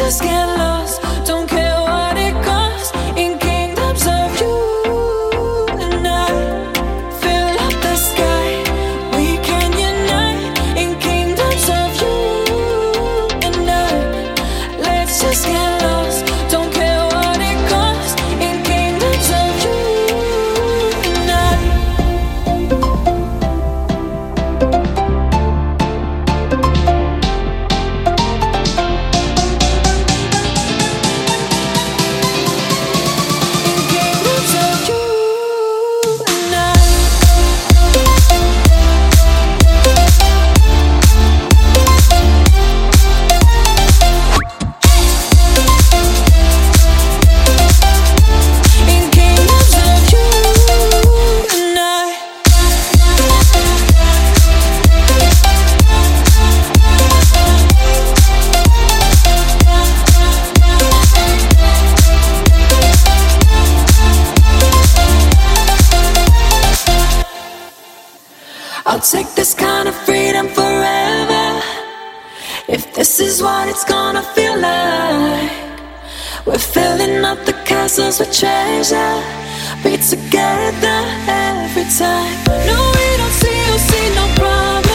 just get lost, don't care what it costs, in kingdoms of you and I. Fill up the sky, we can unite, in kingdoms of you and I. Let's just get lost, don't care what it costs, in kingdoms of you and I. I'll take this kind of freedom forever, if this is what it's gonna feel like. We're filling up the castles with treasure, be together every time. No, we don't see no problem.